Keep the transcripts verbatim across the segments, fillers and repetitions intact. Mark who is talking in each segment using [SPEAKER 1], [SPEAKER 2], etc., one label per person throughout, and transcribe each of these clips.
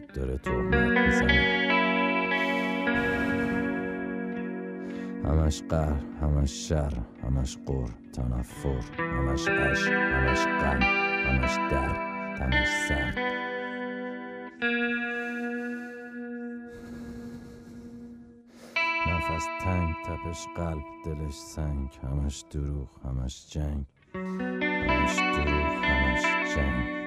[SPEAKER 1] داره تهمت میزنه. همش قهر، همش شر، همش قر، تنفر، همش عشق، همش غم، همش درد، تنش سرد. نفس تنگ، تپش قلب، دلش سنگ، همش دروغ، همش جنگ، همش دروغ، همش جنگ.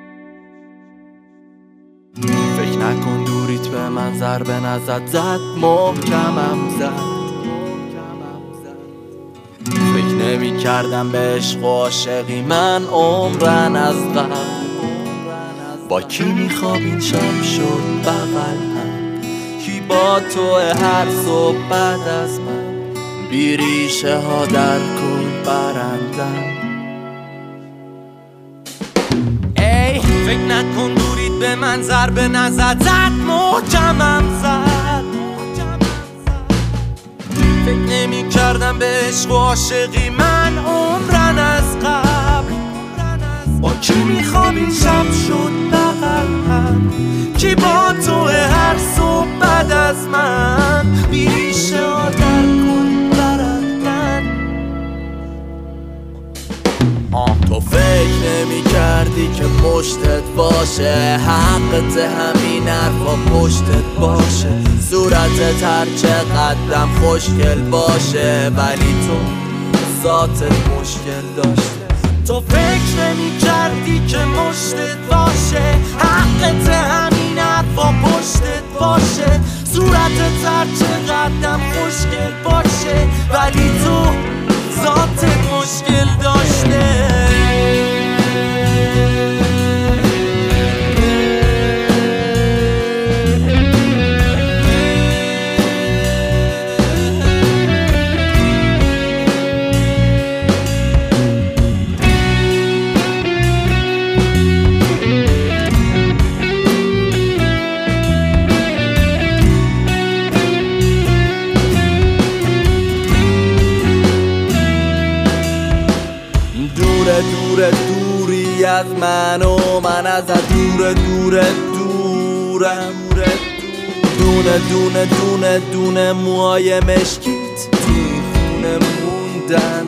[SPEAKER 2] فکر نکن دوریت به من ضربه نزد، زد محکمم زد. فکر نمی کردم به عشق و عاشقی من عمرن از قبل. با کی میخوابین شب شد بغل هم، کی با تو هر صبح بعد از من، بی ریشه ها در کل برندم. ای فکر نکن دوریت به من ضربه نزد، زد محکمم زد. فکر نمی کردم به عشق و عاشقی من عمرن از قبل. با کی میخوابین شب شد بغل هم، کی با تو هر صبح بعد از من، بی ریشه ها در کل برندن. آه تو فکر نمی کردی که پشتت باشه، حقت همین حرفا پشتت باشه. صورتت هر چقدرم خوشگل باشه، ولی تو ذاتت مشکل داشته. تو فکر نمی کردی که مشتت باشه، حقت همین حرفا پشتت باشه. صورتت هر چقدرم خوشگل باشه، ولی تو ذاتت مشکل داشته. دور دوری از من و من ازت دور دور دورم. دونه دونه دونه دونه موهای مشکیت توی خونه موندن.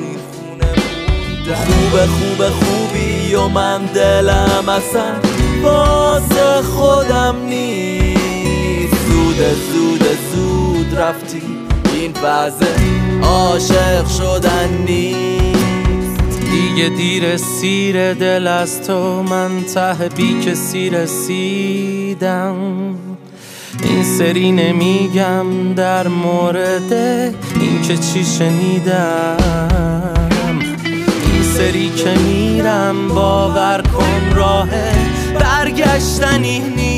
[SPEAKER 2] خوبه خوبه خوبی و من دلم اصلا واسه خودم نیست. زود زود زود رفتی، این وضع عاشق شدن نیست. دیگه دیر سیر دل از تو، من ته بی کسی رسیدم. این سری نمیگم در مورد این که چی شنیدم. این سری که میرم باور کن راه برگشتنی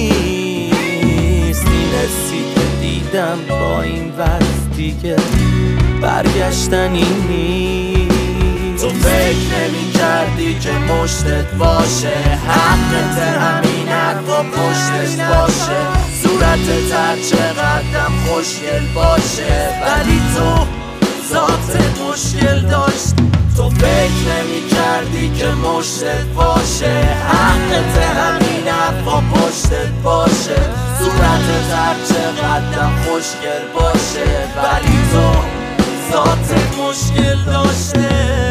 [SPEAKER 2] نیست. این حسی که دیدم با این وضع دیگه برگشتنی نیست. تو فکر نمی کردی که مشتت باشه، حقت همین حرفا پشتش باشه. صورتت هر چقدرم خوشگل باشه، ولی تو ذاتت مشکل داشت. تو فکر نمی کردی که مشتت باشه، حقت همین حرفا پشتت باشه. صورتت هر چقدرم خوشگل باشه، ولی تو ذاتت مشکل داشته.